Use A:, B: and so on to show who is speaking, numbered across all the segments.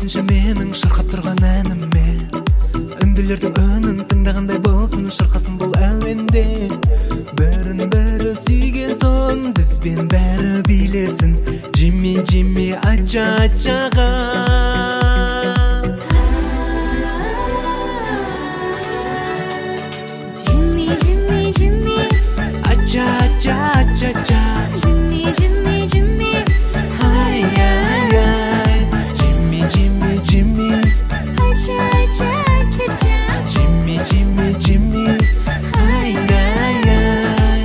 A: сезінші менің шырқап тұрған әніме. Үнділердің үнін тыңдағандай болсын, шырқасын бұл әуенде. Бірін бірі сүйген соң бізбен бәрі билесін. Джимми, Джимми, ача, ачаға.
B: Джимми, Джимми, Джимми,
A: ача, ача, ача, ача.
B: Джимми, Джимми, Джимми,
A: Ай, ай, ай. Джимми, Джимми, Джимми.
B: ача, ача, ача, ача.
A: Джимми, Джимми, Джимми. Ай, ай, ай.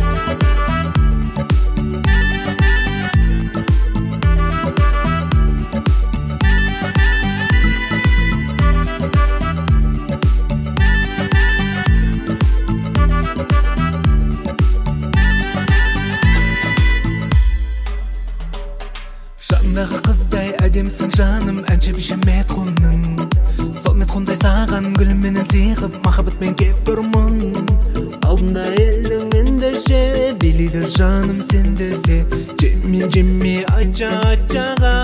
A: Жандағы қыздай әдемісің жаным, әнші биші метхунның. Сол метхундай саған гүлменен сыйғып, махаббатпен кеп тұрмын. Алдында елдің ендеше, билейді жаным сен десе. Джимми, Джимми, ача, ачаға.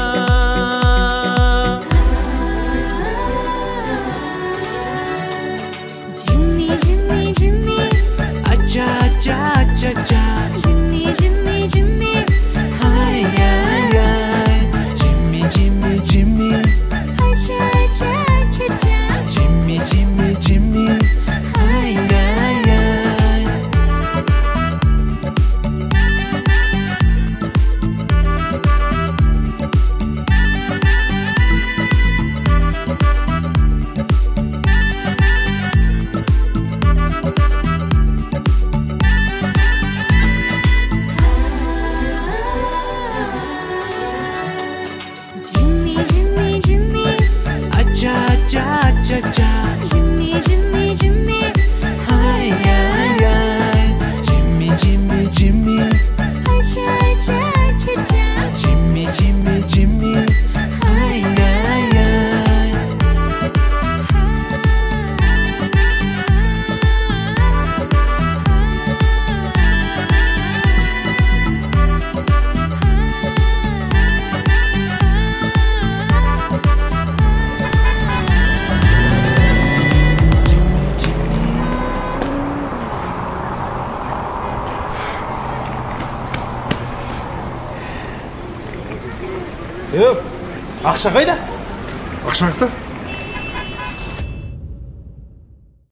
B: Джимми, Джимми, Джимми,
A: Ача, ача, ача, ача.
B: Джимми, Джимми, Джимми,
A: Ай, ай, ай. Джимми, Джимми, Джимми.
B: ача, ача, ача, ача.
A: Джимми, Джимми, Джимми. Ай, ай, ай.
B: Джимми, Джимми, Джимми,
A: Ача, ача, ача, ача.
B: Джимми, Джимми, Джимми,
A: Ай, ай, ай. Джимми, Джимми, Джимми.
B: ача, ача, ача, ача.
A: Джимми, Джимми, Джимми. Ай, ай, ай.
C: Ақша қайда?
D: Ақша қайда?